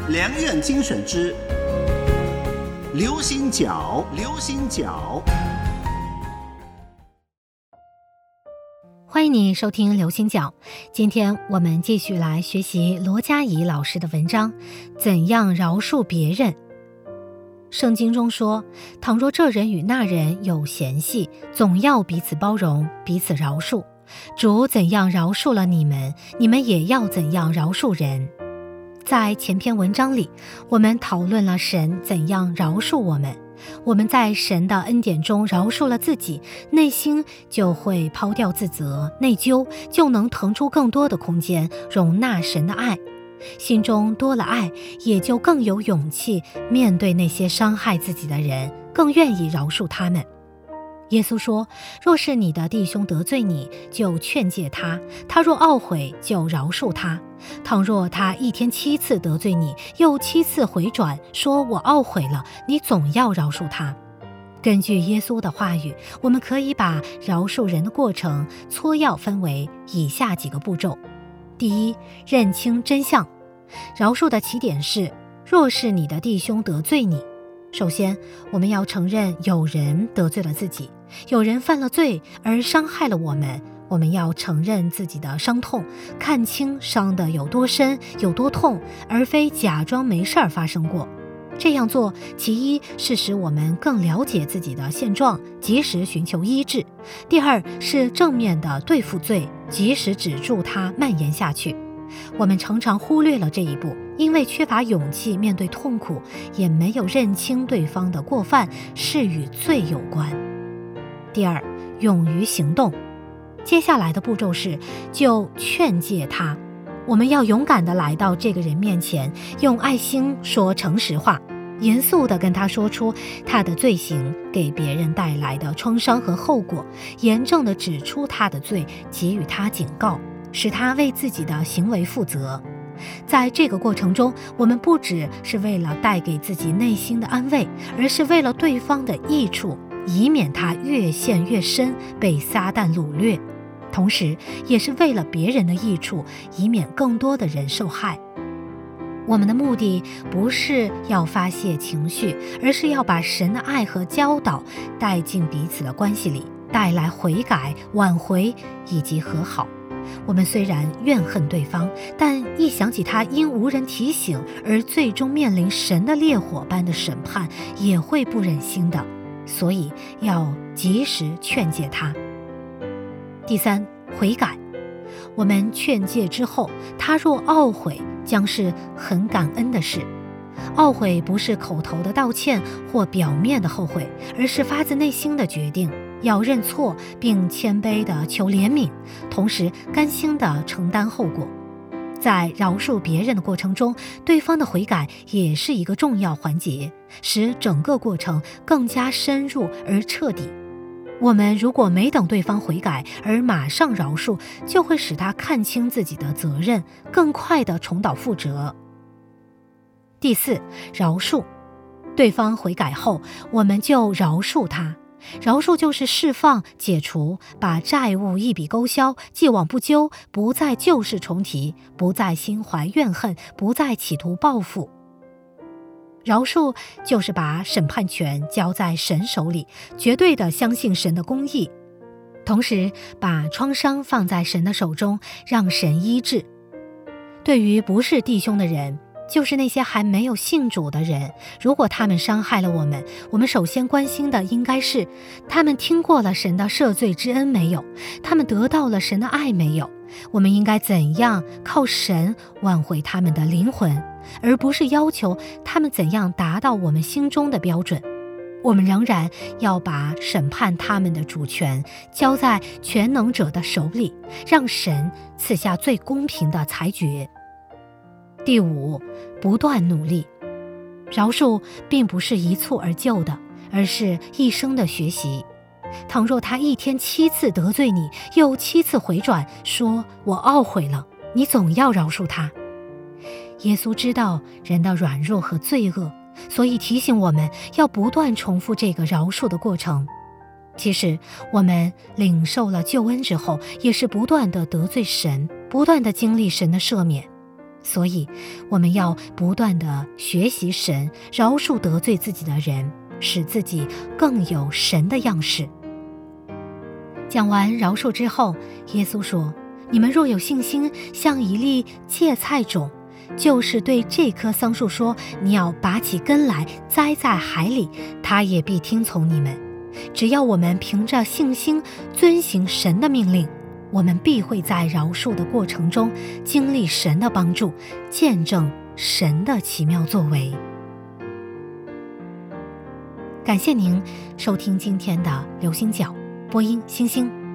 良苑精选之流行角，流行角。 欢迎你收听流行角，今天我们继续来学习罗佳怡老师的文章，怎样饶恕别人。圣经中说，倘若这人与那人有嫌隙，总要彼此包容，彼此饶恕。主怎样饶恕了你们，你们也要怎样饶恕人。在前篇文章里，我们讨论了神怎样饶恕我们。我们在神的恩典中饶恕了自己，内心就会抛掉自责、内疚，就能腾出更多的空间，容纳神的爱。心中多了爱，也就更有勇气面对那些伤害自己的人，更愿意饶恕他们。耶稣说，若是你的弟兄得罪你，就劝诫他，他若懊悔，就饶恕他。倘若他一天7次得罪你，又7次回转，说我懊悔了，你总要饶恕他。根据耶稣的话语，我们可以把饶恕人的过程撮要分为以下几个步骤。第一，认清真相。饶恕的起点是，若是你的弟兄得罪你。首先，我们要承认有人得罪了自己，有人犯了罪而伤害了我们，我们要承认自己的伤痛，看清伤的有多深有多痛，而非假装没事儿发生过。这样做，其一是使我们更了解自己的现状，及时寻求医治；第二是正面的对付罪，及时止住它蔓延下去。我们常常忽略了这一步，因为缺乏勇气面对痛苦，也没有认清对方的过犯是与罪有关。第二，勇于行动。接下来的步骤是，就劝诫他。我们要勇敢地来到这个人面前，用爱心说诚实话，严肃地跟他说出他的罪行给别人带来的创伤和后果，严正地指出他的罪，给予他警告，使他为自己的行为负责。在这个过程中，我们不只是为了带给自己内心的安慰，而是为了对方的益处，以免他越陷越深，被撒旦掳掠，同时也是为了别人的益处，以免更多的人受害。我们的目的不是要发泄情绪，而是要把神的爱和教导带进彼此的关系里，带来悔改、挽回以及和好。我们虽然怨恨对方，但一想起他因无人提醒而最终面临神的烈火般的审判，也会不忍心的，所以要及时劝诫他。第三，悔改。我们劝诫之后，他若懊悔，将是很感恩的事。懊悔不是口头的道歉或表面的后悔，而是发自内心的决定，要认错并谦卑地求怜悯，同时甘心地承担后果。在饶恕别人的过程中，对方的悔改也是一个重要环节，使整个过程更加深入而彻底。我们如果没等对方悔改而马上饶恕，就会使他看清自己的责任，更快地重蹈覆辙。第四，饶恕。对方悔改后，我们就饶恕他。饶恕就是释放、解除，把债务一笔勾销，既往不咎，不再旧事重提，不再心怀怨恨，不再企图报复。饶恕就是把审判权交在神手里，绝对的相信神的公义，同时把创伤放在神的手中，让神医治。对于不是弟兄的人，就是那些还没有信主的人，如果他们伤害了我们，我们首先关心的应该是他们听过了神的赦罪之恩没有，他们得到了神的爱没有，我们应该怎样靠神挽回他们的灵魂，而不是要求他们怎样达到我们心中的标准。我们仍然要把审判他们的主权交在全能者的手里，让神赐下最公平的裁决。第五，不断努力。饶恕并不是一蹴而就的，而是一生的学习。倘若他一天7次得罪你，又7次回转，说我懊悔了，你总要饶恕他。耶稣知道人的软弱和罪恶，所以提醒我们要不断重复这个饶恕的过程。其实我们领受了救恩之后，也是不断地得罪神，不断地经历神的赦免。 所以我们要不断地学习神饶恕得罪自己的人，使自己更有神的样式。讲完饶恕之后，耶稣说，你们若有信心，像一粒芥菜种，就是对这棵桑树说，你要拔起根来栽在海里，它也必听从你们。只要我们凭着信心遵行神的命令，我们必会在饶恕的过程中经历神的帮助，见证神的奇妙作为。感谢您收听今天的流星角，播音星星。